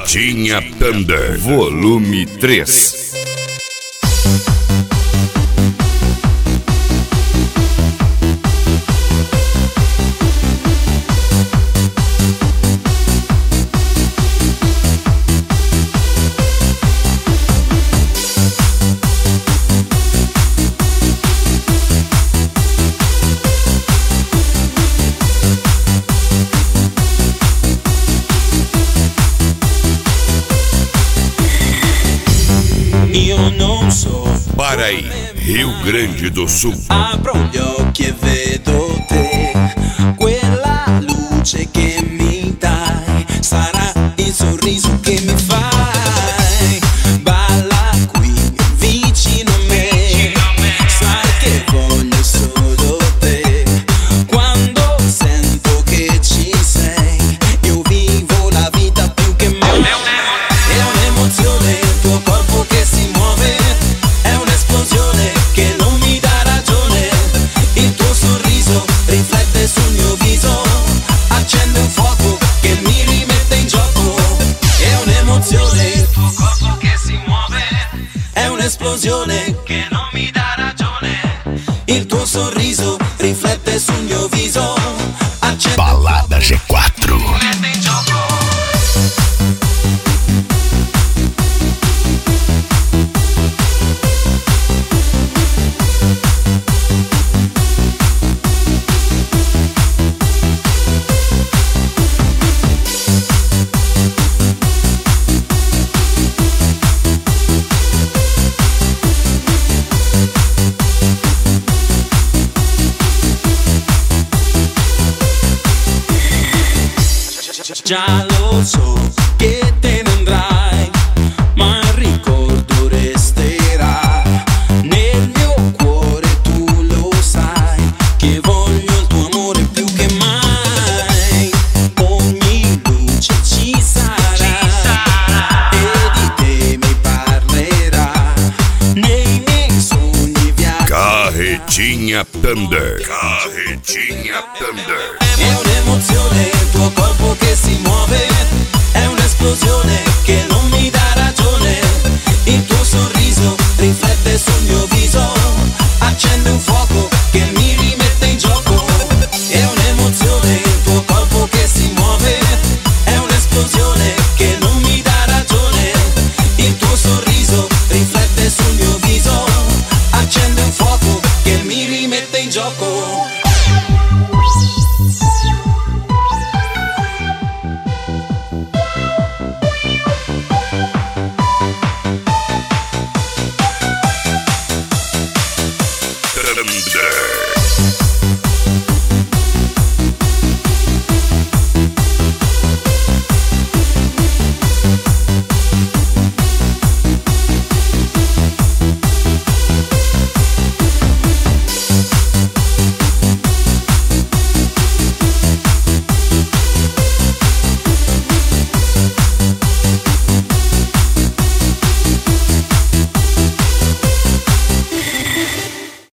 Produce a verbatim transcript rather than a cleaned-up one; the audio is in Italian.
Carretinha Thunder, volume três. Io non so, Paraí, Rio Grande do Sul. apro gli occhi e vedo te, quella luce che mi dai, sarà il sorriso che mi fai, balla qui vicino a me, sai che voglio solo te, quando sento che ci sei, io vivo la vita più che mai, è un'emozione il tuo corpo che si muove, è un'esplosione che non mi dà ragione, il tuo sorriso riflette sul mio viso, accende un fuoco che mi rimette in gioco, è un'emozione il tuo corpo che si muove, è un'esplosione che non mi dà ragione, il tuo sorriso riflette sul mio viso, accende Balada G quattro. mi rimette in gioco. Già lo so che te ne andrai, ma il ricordo resterà nel mio cuore, tu lo sai, che voglio il tuo amore più che mai, ogni luce ci sarà, e di te mi parlerà, nei miei sogni viaggi. Carretinha Thunder. Carretinha Thunder. È un'emozione il tuo corpo che si muove, è un'esplosione che non mi dà ragione, il tuo sorriso riflette sul mio viso, accende un fuoco